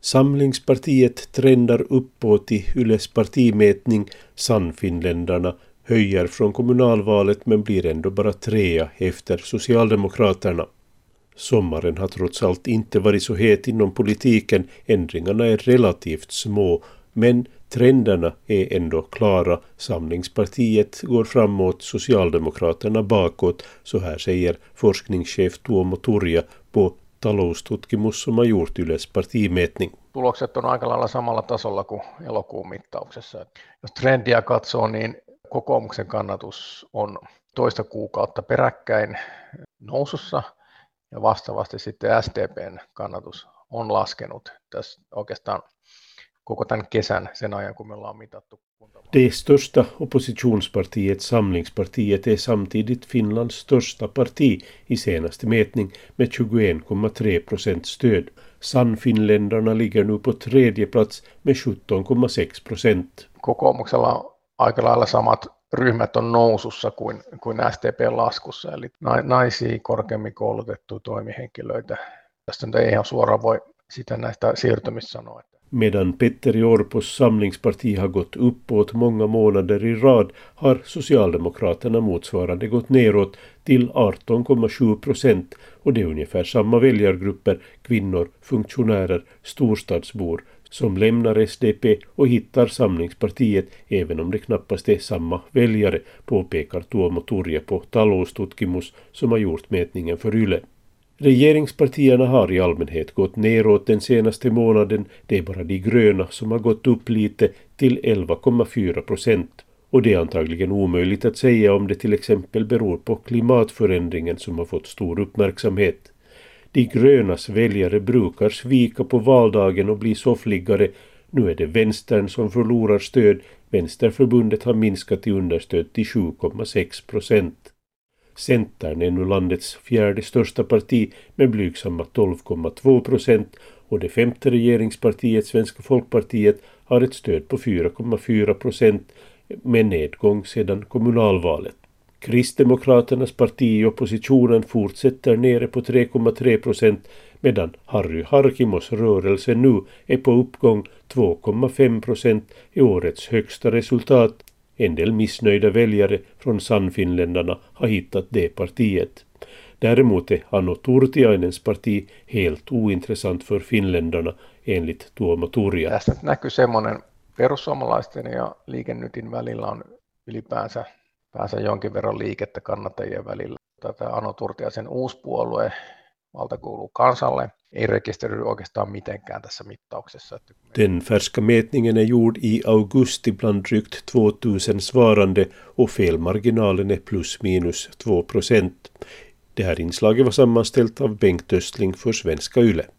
Samlingspartiet trendar uppåt i Yles partimätning. Sannfinländarna höjer från kommunalvalet men blir ändå bara 3 efter Socialdemokraterna. Sommaren har trots allt inte varit så het inom politiken. Ändringarna är relativt små, men trenderna är ändå klara. Samlingspartiet går framåt, Socialdemokraterna bakåt. Så här säger forskningschef Tuomo Turja på taloustutkimus, som har gjort Yles partimätning. Tulokset on aika lailla samalla tasolla kuin elokuun mittauksessa. Jos trendiä katsoo, niin kokoomuksen kannatus on toista kuukautta peräkkäin nousussa ja vastaavasti sitten SDP:n kannatus on laskenut tässä oikeastaan koko tämän kesän sen ajan, kun me ollaan mitattu. Det största oppositionspartiet Samlingspartiet är samtidigt Finlands största parti i senaste mätning med 21,3% stöd. Sannfinländarna ligger nu på 3:e plats med 17,6%. Kokoomuksella on aika lailla samat ryhmät on nousussa kuin SDP:n laskussa, eli naisia, korkeammin koulutettuja toimihenkilöitä. Tästä ei ihan suoraan voi sitä näistä siirtymistä sanoa. Medan Petteri Orpos Samlingsparti har gått uppåt många månader i rad har Socialdemokraterna motsvarande gått neråt till 18,7%, och det är ungefär samma väljargrupper, kvinnor, funktionärer, storstadsbor, som lämnar SDP och hittar Samlingspartiet, även om det knappast är samma väljare, påpekar Tuomo Turja på taloustutkimus, som har gjort mätningen för Yle. Regeringspartierna har i allmänhet gått neråt den senaste månaden. Det är bara de gröna som har gått upp lite till 11,4%. Och det är antagligen omöjligt att säga om det till exempel beror på klimatförändringen som har fått stor uppmärksamhet. De grönas väljare brukar svika på valdagen och bli soffliggare. Nu är det vänstern som förlorar stöd. Vänsterförbundet har minskat i understöd till 7,6%. Centern är nu landets 4:e största parti med blygsamma 12,2%, och det 5:e regeringspartiet Svenska folkpartiet har ett stöd på 4,4% med nedgång sedan kommunalvalet. Kristdemokraternas parti i oppositionen fortsätter nere på 3,3%, medan Harry Harkimos rörelse nu är på uppgång 2,5% i årets högsta resultat. En del missnöjda väljare från Sannfinländarna har hittat det partiet. Däremot är Ano Turtiainens parti helt ointressant för finländarna, enligt Tuomo Turja. Tässä näkyy semmoinen perussuomalaisten ja Liike Nytin välillä on ylipäänsä jonkin verran liikettä kannattajien välillä. Tätä Ano Turtiaisen uusi puolue, Valta kuuluu kansalle, ei rekisteröidy oikeastaan mitenkään tässä mittauksessa. Den färska mätningen är gjord i augusti bland drygt 2000 svarande, och felmarginalen är plus minus 2%. Det här inslaget var sammanställt av Bengt Östling för Svenska Yle.